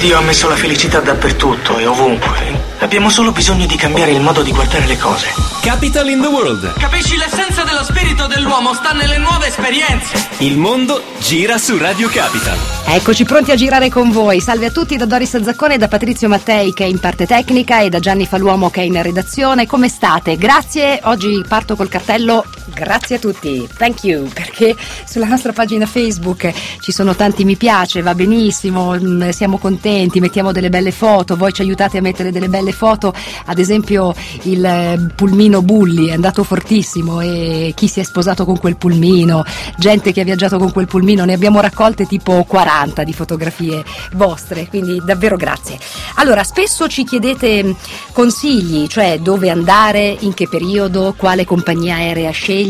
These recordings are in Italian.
Dio ha messo la felicità dappertutto e ovunque. Abbiamo solo bisogno di cambiare il modo di guardare le cose. Capital in the World. Capisci, l'essenza dello spirito dell'uomo sta nelle nuove esperienze. Il mondo gira su Radio Capital. Eccoci pronti a girare con voi. Salve a tutti da Doris Zaccone e da Patrizio Mattei che è in parte tecnica e da Gianni Faluomo che è in redazione. Come state? Grazie. Oggi parto col cartello grazie a tutti. Thank you, perché sulla nostra pagina Facebook ci sono tanti mi piace, va benissimo, siamo contenti, mettiamo delle belle foto, voi ci aiutate a mettere delle belle foto, ad esempio il pulmino Bulli è andato fortissimo e chi si è sposato con quel pulmino, gente che ha viaggiato con quel pulmino, ne abbiamo raccolte tipo 40 di fotografie vostre, quindi davvero grazie. Allora, spesso ci chiedete consigli, cioè dove andare, in che periodo, quale compagnia aerea scegliere,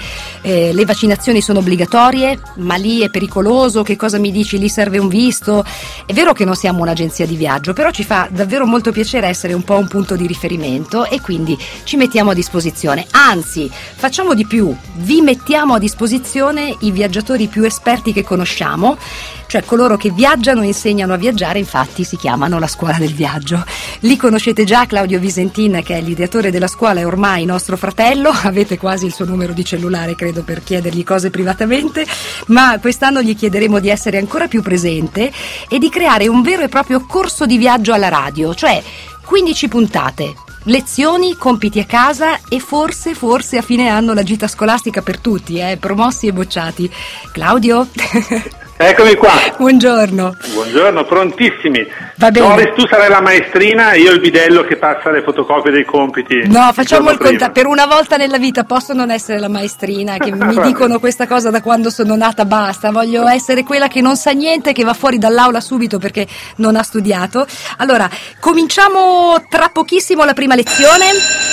le vaccinazioni sono obbligatorie, ma lì è pericoloso, che cosa mi dici, lì serve un visto? È vero che non siamo un'agenzia di viaggio, però ci fa davvero molto piacere essere un po' un punto di riferimento e quindi ci mettiamo a disposizione, anzi facciamo di più, vi mettiamo a disposizione i viaggiatori più esperti che conosciamo, cioè coloro che viaggiano e insegnano a viaggiare, infatti si chiamano la scuola del viaggio. Li conoscete già, Claudio Visentin che è l'ideatore della scuola è ormai nostro fratello, avete quasi il suo numero di cellulare credo per chiedergli cose privatamente, ma quest'anno gli chiederemo di essere ancora più presente e di creare un vero e proprio corso di viaggio alla radio, cioè 15 puntate, lezioni, compiti a casa e forse a fine anno la gita scolastica per tutti, promossi e bocciati. Claudio? Eccomi qua. Buongiorno. Buongiorno, prontissimi. Va bene. Doris, tu sarai la maestrina e io il bidello che passa le fotocopie dei compiti. No, facciamo il contatto. Per una volta nella vita posso non essere la maestrina, che mi dicono questa cosa da quando sono nata, basta. Voglio essere quella che non sa niente, che va fuori dall'aula subito perché non ha studiato. Allora, cominciamo tra pochissimo la prima lezione.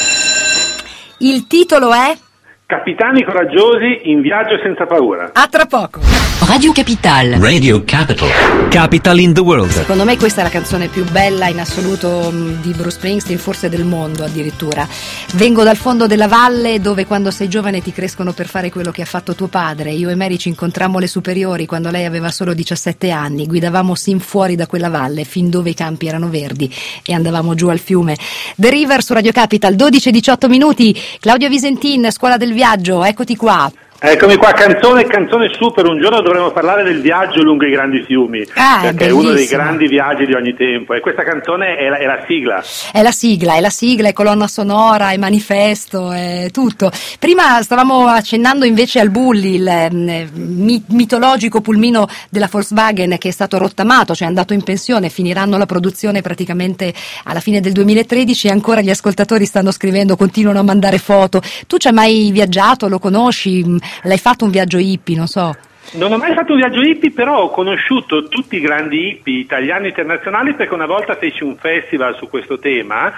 Il titolo è... Capitani coraggiosi in viaggio senza paura. A tra poco. Radio Capital. Radio Capital. Capital in the World. Secondo me questa è la canzone più bella in assoluto di Bruce Springsteen, forse del mondo addirittura. Vengo dal fondo della valle dove quando sei giovane ti crescono per fare quello che ha fatto tuo padre. Io e Mary ci incontrammo alle superiori quando lei aveva solo 17 anni. Guidavamo sin fuori da quella valle, fin dove i campi erano verdi e andavamo giù al fiume. The River su Radio Capital, 12-18 minuti. Claudio Visentin, Scuola del Viaggio, eccoti qua. Eccomi qua, canzone super, un giorno dovremo parlare del viaggio lungo i grandi fiumi, perché è uno dei grandi viaggi di ogni tempo e questa canzone è la sigla. È la sigla, è colonna sonora, è manifesto, è tutto. Prima stavamo accennando invece al Bulli, il mitologico pulmino della Volkswagen che è stato rottamato, cioè è andato in pensione, finiranno la produzione praticamente alla fine del 2013 e ancora gli ascoltatori stanno scrivendo, continuano a mandare foto. Tu ci hai mai viaggiato, lo conosci? L'hai fatto un viaggio hippie, non so? Non ho mai fatto un viaggio hippie, però ho conosciuto tutti i grandi hippie italiani e internazionali perché una volta feci un festival su questo tema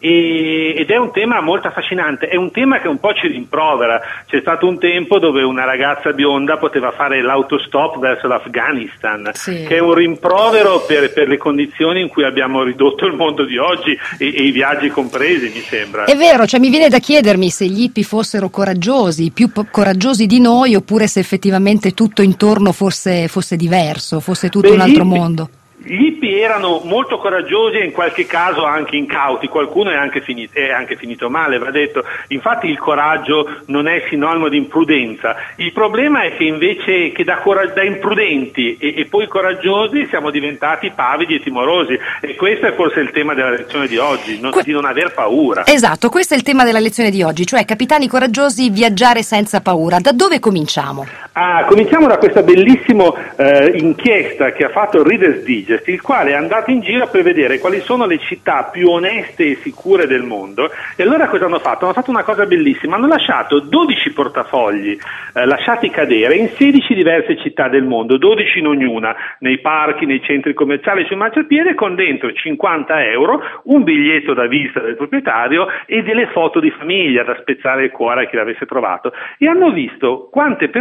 ed è un tema molto affascinante, è un tema che un po' ci rimprovera. C'è stato un tempo dove una ragazza bionda poteva fare l'autostop verso l'Afghanistan, sì, che è un rimprovero per le condizioni in cui abbiamo ridotto il mondo di oggi e i viaggi compresi, mi sembra. È vero, cioè mi viene da chiedermi se gli hippie fossero coraggiosi, più coraggiosi di noi, oppure se effettivamente tutto intorno fosse diverso, fosse tutto un altro mondo. Gli hippie erano molto coraggiosi e in qualche caso anche incauti, qualcuno è anche finito male, va detto. Infatti il coraggio non è sinonimo di imprudenza, il problema è che invece che da imprudenti e poi coraggiosi siamo diventati pavidi e timorosi e questo è forse il tema della lezione di oggi, di non aver paura. Esatto, questo è il tema della lezione di oggi, cioè capitani coraggiosi, viaggiare senza paura. Da dove cominciamo? Cominciamo da questa bellissima inchiesta che ha fatto Reader's Digest, il quale è andato in giro per vedere quali sono le città più oneste e sicure del mondo e allora cosa hanno fatto? Hanno fatto una cosa bellissima, hanno lasciato 12 portafogli lasciati cadere in 16 diverse città del mondo, 12 in ognuna, nei parchi, nei centri commerciali, sui marciapiede, con dentro 50 euro, un biglietto da visita del proprietario e delle foto di famiglia da spezzare il cuore a chi l'avesse trovato e hanno visto quante persone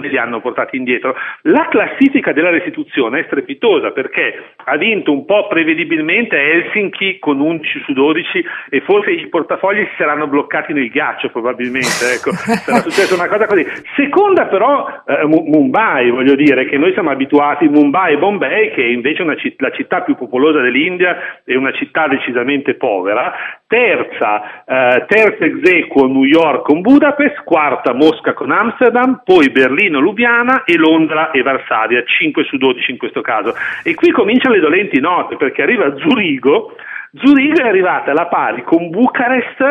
li hanno portati indietro. La classifica della restituzione è strepitosa perché ha vinto un po' prevedibilmente Helsinki con 11 su 12 e forse i portafogli si saranno bloccati nel ghiaccio probabilmente, ecco, sarà successa una cosa così. Seconda però Mumbai, voglio dire, che noi siamo abituati, Mumbai e Bombay, che è invece la città più popolosa dell'India e una città decisamente povera. Terza ex aequo New York con Budapest, quarta Mosca con Amsterdam, poi Berlino, Lubiana e Londra e Varsavia, 5 su 12 in questo caso. E qui cominciano le dolenti note, perché arriva Zurigo è arrivata alla pari con Bucarest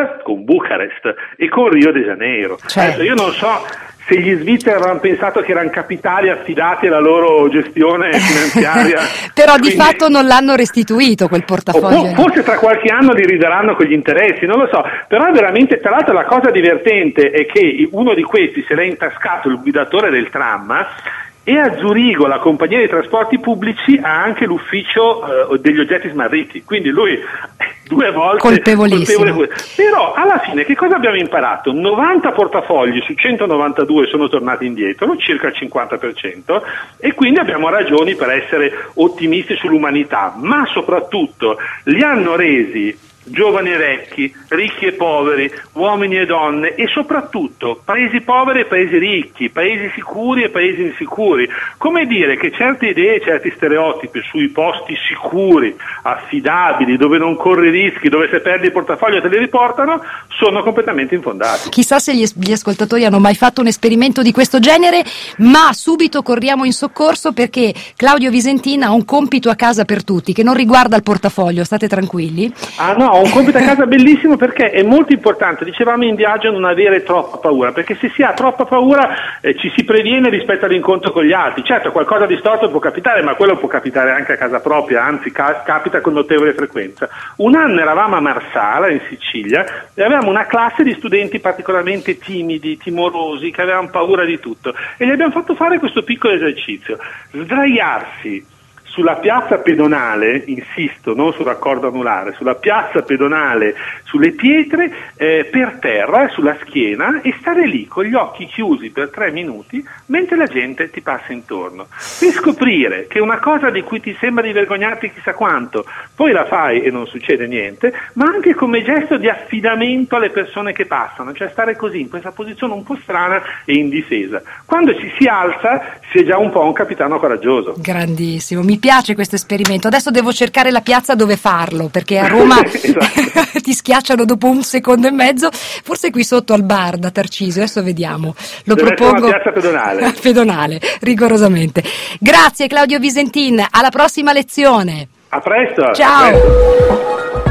e con Rio de Janeiro. Adesso io non so se gli svizzeri avevano pensato che erano capitali affidati alla loro gestione finanziaria. Però di fatto non l'hanno restituito quel portafoglio. Forse tra qualche anno li ridaranno con gli interessi, non lo so. Però è veramente, tra l'altro la cosa divertente è che uno di questi se l'è intascato il guidatore del tram, e a Zurigo la compagnia dei trasporti pubblici ha anche l'ufficio degli oggetti smarriti, quindi lui 2 volte colpevolissimo. Però alla fine che cosa abbiamo imparato? 90 portafogli su 192 sono tornati indietro, circa il 50%, e quindi abbiamo ragioni per essere ottimisti sull'umanità, ma soprattutto li hanno resi giovani e vecchi, ricchi e poveri, uomini e donne, e soprattutto paesi poveri e paesi ricchi, paesi sicuri e paesi insicuri. Come dire che certe idee, certi stereotipi sui posti sicuri, affidabili, dove non corri rischi, dove se perdi il portafoglio te li riportano, sono completamente infondati. Chissà se gli ascoltatori hanno mai fatto un esperimento di questo genere, ma subito corriamo in soccorso perché Claudio Visentin ha un compito a casa per tutti che non riguarda il portafoglio, state tranquilli. Ah no, ho un compito a casa bellissimo perché è molto importante, dicevamo in viaggio, non avere troppa paura, perché se si ha troppa paura ci si previene rispetto all'incontro con gli altri. Certo, qualcosa di storto può capitare, ma quello può capitare anche a casa propria, anzi capita con notevole frequenza. Un anno eravamo a Marsala, in Sicilia, e avevamo una classe di studenti particolarmente timidi, timorosi, che avevano paura di tutto, e gli abbiamo fatto fare questo piccolo esercizio: sdraiarsi sulla piazza pedonale, insisto, non sul raccordo anulare, sulla piazza pedonale, sulle pietre, per terra, sulla schiena, e stare lì con gli occhi chiusi per 3 minuti mentre la gente ti passa intorno, e scoprire che una cosa di cui ti sembra di vergognarti chissà quanto, poi la fai e non succede niente, ma anche come gesto di affidamento alle persone che passano, cioè stare così in questa posizione un po' strana e indifesa. Quando ci si alza si è già un po' un capitano coraggioso. Grandissimo, mi piace questo esperimento. Adesso devo cercare la piazza dove farlo, perché a Roma esatto. Ti schiacciano dopo 1 secondo e mezzo, forse qui sotto al bar da Tarcisio, adesso vediamo. Lo deve propongo. Una piazza pedonale. Pedonale, rigorosamente. Grazie Claudio Visentin, alla prossima lezione. A presto. Ciao. A presto.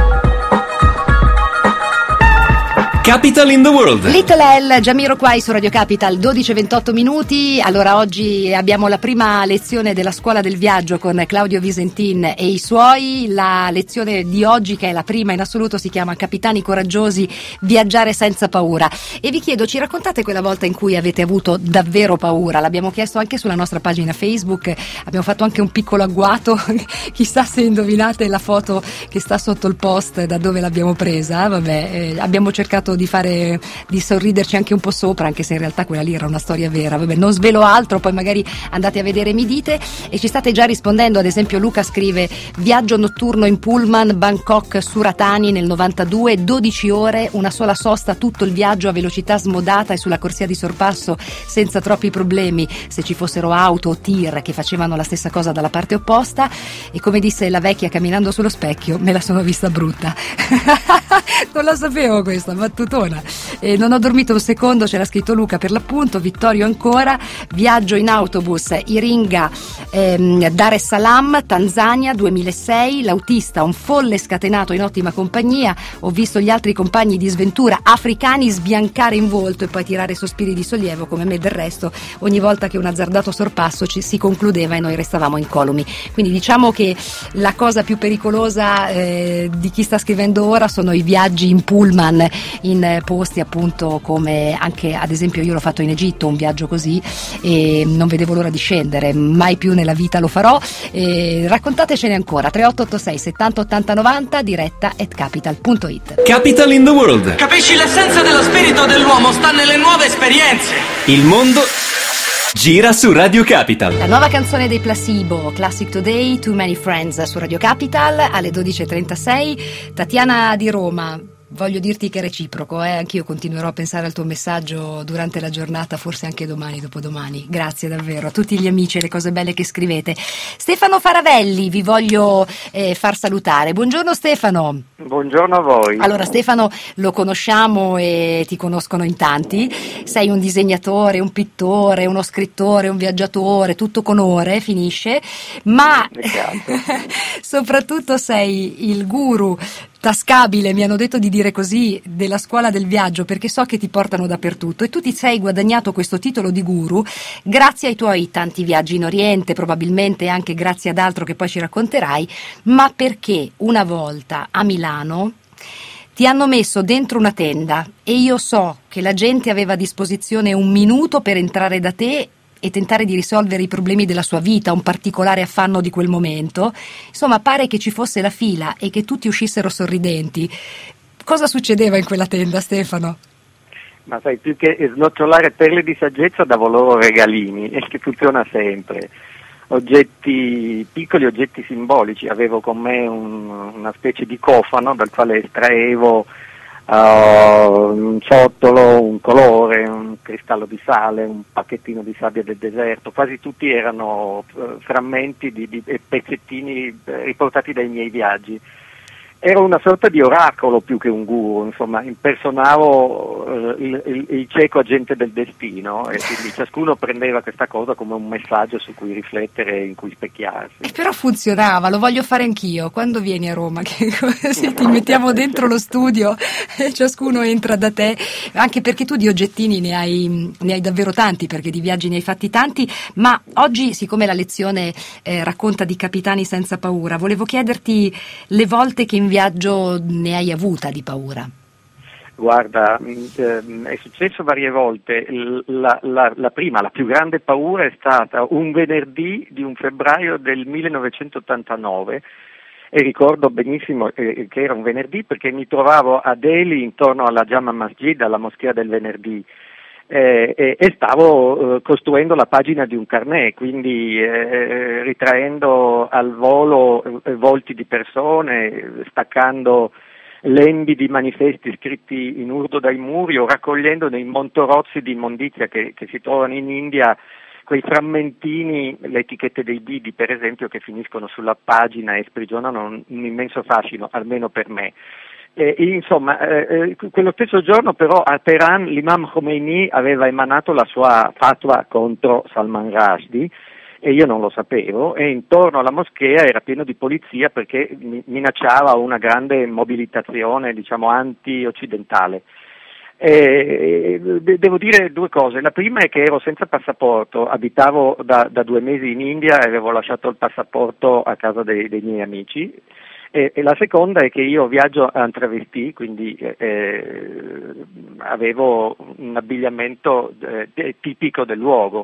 Capital in the World. Little L, Jamiroquai su Radio Capital, 12:28 minuti. Allora oggi abbiamo la prima lezione della scuola del viaggio con Claudio Visentin e i suoi. La lezione di oggi, che è la prima in assoluto, si chiama Capitani coraggiosi, viaggiare senza paura. E vi chiedo, ci raccontate quella volta in cui avete avuto davvero paura? L'abbiamo chiesto anche sulla nostra pagina Facebook, abbiamo fatto anche un piccolo agguato, chissà se indovinate la foto che sta sotto il post da dove l'abbiamo presa. Vabbè, abbiamo cercato di sorriderci anche un po' sopra, anche se in realtà quella lì era una storia vera. Vabbè, non svelo altro, poi magari andate a vedere, mi dite. E ci state già rispondendo. Ad esempio Luca scrive: viaggio notturno in pullman Bangkok-Suratani nel 92, 12 ore, una sola sosta tutto il viaggio a velocità smodata e sulla corsia di sorpasso senza troppi problemi, se ci fossero auto o tir che facevano la stessa cosa dalla parte opposta. E come disse la vecchia camminando sullo specchio, me la sono vista brutta. Non la sapevo questa battutona. Non ho dormito un secondo, c'era scritto Luca per l'appunto. Vittorio ancora: viaggio in autobus Iringa Dar es Salaam, Tanzania, 2006, l'autista un folle scatenato in ottima compagnia, ho visto gli altri compagni di sventura africani sbiancare in volto e poi tirare sospiri di sollievo, come me del resto, ogni volta che un azzardato sorpasso si concludeva e noi restavamo incolumi. Quindi diciamo che la cosa più pericolosa di chi sta scrivendo ora sono i viaggi in pullman in posti appunto come, anche ad esempio io l'ho fatto in Egitto, un viaggio così, e non vedevo l'ora di scendere, mai più nella vita lo farò. Raccontatecene ancora, 3886 70 80 90, diretta @capital.it. Capital in the World. Capisci, l'essenza dello spirito dell'uomo sta nelle nuove esperienze. Il mondo Gira su Radio Capital. La nuova canzone dei Placebo, Classic Today, Too Many Friends, su Radio Capital alle 12.36. Tatiana di Roma, voglio dirti che è reciproco, anch'io continuerò a pensare al tuo messaggio durante la giornata, forse anche domani, dopodomani. Grazie davvero a tutti gli amici e le cose belle che scrivete. Stefano Faravelli vi voglio far salutare. Buongiorno Stefano. Buongiorno a voi. Allora Stefano lo conosciamo e ti conoscono in tanti, sei un disegnatore, un pittore, uno scrittore, un viaggiatore, tutto con ore, finisce, ma soprattutto sei il guru tascabile, mi hanno detto di dire così, della scuola del viaggio, perché so che ti portano dappertutto e tu ti sei guadagnato questo titolo di guru grazie ai tuoi tanti viaggi in Oriente, probabilmente anche grazie ad altro che poi ci racconterai, ma perché una volta a Milano ti hanno messo dentro una tenda e io so che la gente aveva a disposizione 1 minuto per entrare da te e tentare di risolvere i problemi della sua vita, un particolare affanno di quel momento. Insomma, pare che ci fosse la fila e che tutti uscissero sorridenti. Cosa succedeva in quella tenda, Stefano? Ma sai, più che snocciolare perle di saggezza davo loro regalini, e che funziona sempre. Oggetti piccoli, oggetti simbolici. Avevo con me una specie di cofano dal quale estraevo un ciottolo, un colore, un cristallo di sale, un pacchettino di sabbia del deserto. Quasi tutti erano frammenti di pezzettini riportati dai miei viaggi. Ero una sorta di oracolo più che un guru, insomma, impersonavo il cieco agente del destino, e quindi ciascuno prendeva questa cosa come un messaggio su cui riflettere, in cui specchiarsi. Però funzionava, lo voglio fare anch'io. Quando vieni a Roma, che se ti mettiamo dentro lo studio e ciascuno entra da te, anche perché tu di oggettini ne hai davvero tanti, perché di viaggi ne hai fatti tanti, ma oggi, siccome la lezione racconta di capitani senza paura, volevo chiederti le volte che in viaggio ne hai avuta di paura. Guarda, è successo varie volte. La prima, la più grande paura è stata un venerdì di un febbraio del 1989, e ricordo benissimo che era un venerdì perché mi trovavo a Delhi intorno alla Jama Masjid, alla moschea del venerdì, e stavo costruendo la pagina di un carnet, quindi ritraendo al volo volti di persone, staccando lembi di manifesti scritti in urdu dai muri, o raccogliendo nei montorozzi di immondizia che si trovano in India, quei frammentini, le etichette dei bidi per esempio, che finiscono sulla pagina e sprigionano un immenso fascino, almeno per me. Insomma, quello stesso giorno però a Teheran l'imam Khomeini aveva emanato la sua fatwa contro Salman Rushdie, e io non lo sapevo, e intorno alla moschea era pieno di polizia perché minacciava una grande mobilitazione, diciamo, anti-occidentale. Devo dire 2 cose. La prima è che ero senza passaporto, abitavo da 2 mesi in India e avevo lasciato il passaporto a casa dei miei amici. E la seconda è che io viaggio a travestì, quindi avevo un abbigliamento tipico del luogo.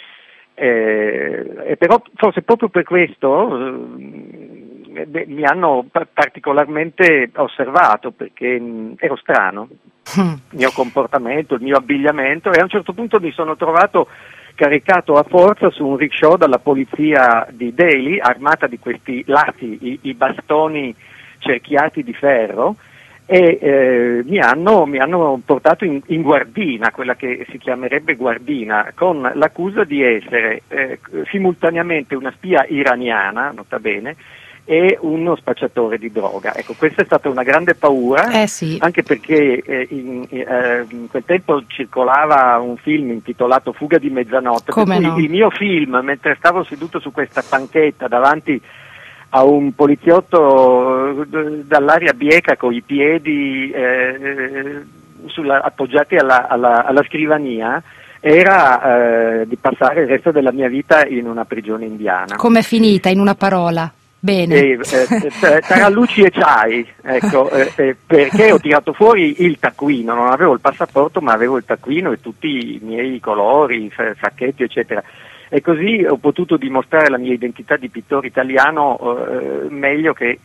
E però forse proprio per questo mi hanno particolarmente osservato, perché ero strano, il mio comportamento, il mio abbigliamento, e a un certo punto mi sono trovato caricato a forza su un rickshaw dalla polizia di Delhi, armata di questi lati, i bastoni cerchiati di ferro, e mi hanno portato in guardina, quella che si chiamerebbe guardina, con l'accusa di essere simultaneamente una spia iraniana, nota bene, e uno spacciatore di droga. Ecco, questa è stata una grande paura, sì. Anche perché in quel tempo circolava un film intitolato Fuga di mezzanotte. Come no? Il mio film, mentre stavo seduto su questa panchetta davanti a un poliziotto dall'aria bieca con i piedi appoggiati alla scrivania, era di passare il resto della mia vita in una prigione indiana. Com'è finita, in una parola? Bene. Tra luci e ciai, ecco, perché ho tirato fuori il taccuino, non avevo il passaporto ma avevo il taccuino e tutti i miei colori, sacchetti eccetera, e così ho potuto dimostrare la mia identità di pittore italiano meglio che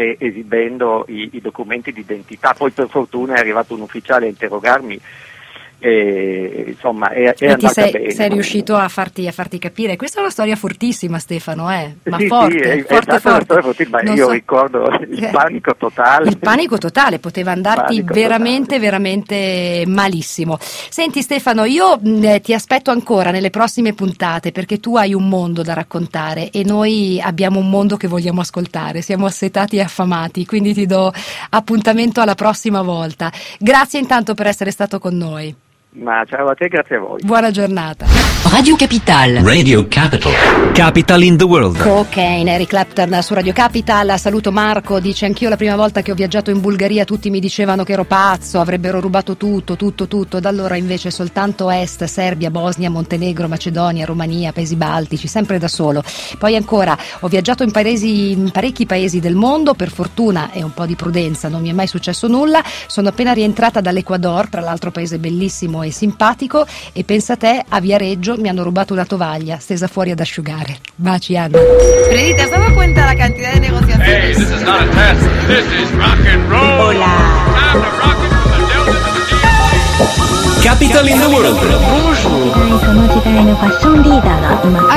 esibendo i documenti di identità. Poi per fortuna è arrivato un ufficiale a interrogarmi e insomma è e andata bene. Sei riuscito a farti capire. Questa è una storia fortissima, Stefano, ma sì, forte, forte. Ma io ricordo il panico totale. Il panico totale, poteva andarti veramente malissimo. Senti Stefano, io ti aspetto ancora nelle prossime puntate, perché tu hai un mondo da raccontare e noi abbiamo un mondo che vogliamo ascoltare, siamo assetati e affamati, quindi ti do appuntamento alla prossima volta. Grazie intanto per essere stato con noi. Ma ciao a te, grazie a voi. Buona giornata. Radio Capital. Radio Capital. Capital in the world. Cocaine, Eric Clapton su Radio Capital. Saluto Marco, dice: anch'io la prima volta che ho viaggiato in Bulgaria tutti mi dicevano che ero pazzo, avrebbero rubato tutto, da allora invece soltanto Est, Serbia, Bosnia, Montenegro, Macedonia, Romania, Paesi Baltici, sempre da solo. Poi ancora, ho viaggiato in parecchi paesi del mondo, per fortuna e un po' di prudenza non mi è mai successo nulla. Sono appena rientrata dall'Ecuador, tra l'altro paese bellissimo e simpatico, e pensa te, a Viareggio mi hanno rubato una tovaglia stesa fuori ad asciugare. Baci Anna. Freddy, ¿te has dado cuenta la cantidad de negociaciones? Hey, this is not a test. This is rock and roll. Hola. Time to rock it from the Delta to the Capital in the world. その時代のファッションリーダーがいます。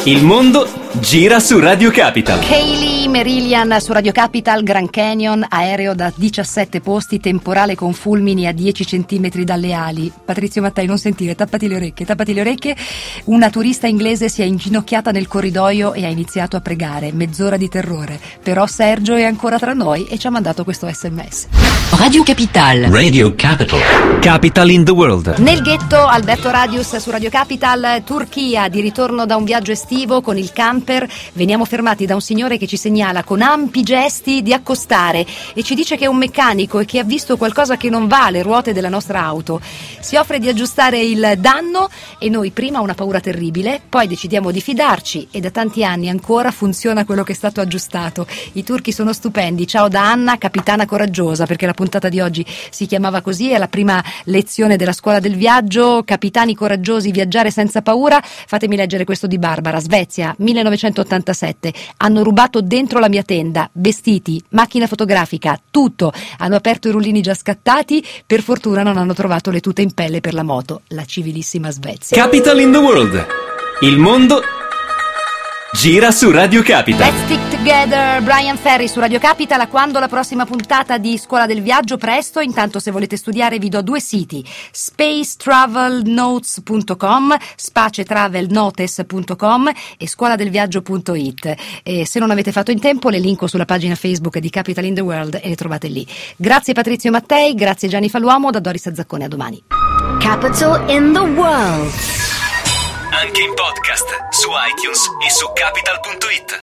Il mondo gira su Radio Capital. Hayley Merillian su Radio Capital. Grand Canyon, aereo da 17 posti, temporale con fulmini a 10 centimetri dalle ali. Patrizio Mattei, non sentire, tappati le orecchie. Una turista inglese si è inginocchiata nel corridoio e ha iniziato a pregare. Mezz'ora di terrore, però Sergio è ancora tra noi e ci ha mandato questo SMS. Radio Capital. Radio Capital. Capital in the world. Nel ghetto, Alberto Radius su Radio Capital. Turchia, di ritorno da un viaggio estivo con il camper, veniamo fermati da un signore che ci segnala con ampi gesti di accostare e ci dice che è un meccanico e che ha visto qualcosa che non va alle ruote della nostra auto. Si offre di aggiustare il danno e noi prima una paura terribile, poi decidiamo di fidarci e da tanti anni ancora funziona quello che è stato aggiustato. I turchi sono stupendi. Ciao da Anna, capitana coraggiosa, perché la puntata di oggi si chiamava così, è la prima lezione della scuola del viaggio. Capitani coraggiosi, viaggiare senza paura. Fatemi leggere questo di Barbara. Svezia, 1987. Hanno rubato dentro la mia tenda vestiti, macchina fotografica, tutto. Hanno aperto i rullini già scattati. Per fortuna non hanno trovato le tute in pelle per la moto. La civilissima Svezia. Capital in the world. Il mondo gira su Radio Capital. Let's Stick Together, Brian Ferry su Radio Capital. A quando la prossima puntata di Scuola del Viaggio? Presto. Intanto, se volete studiare, vi do 2 siti: spacetravelnotes.com, spacetravelnotes.com e scuoladelviaggio.it. E se non avete fatto in tempo, le linko sulla pagina Facebook di Capital in the World e le trovate lì. Grazie Patrizio Mattei, grazie Gianni Faluomo, da Doris Zacccone, a domani. Capital in the world. Anche in podcast su iTunes e su capital.it.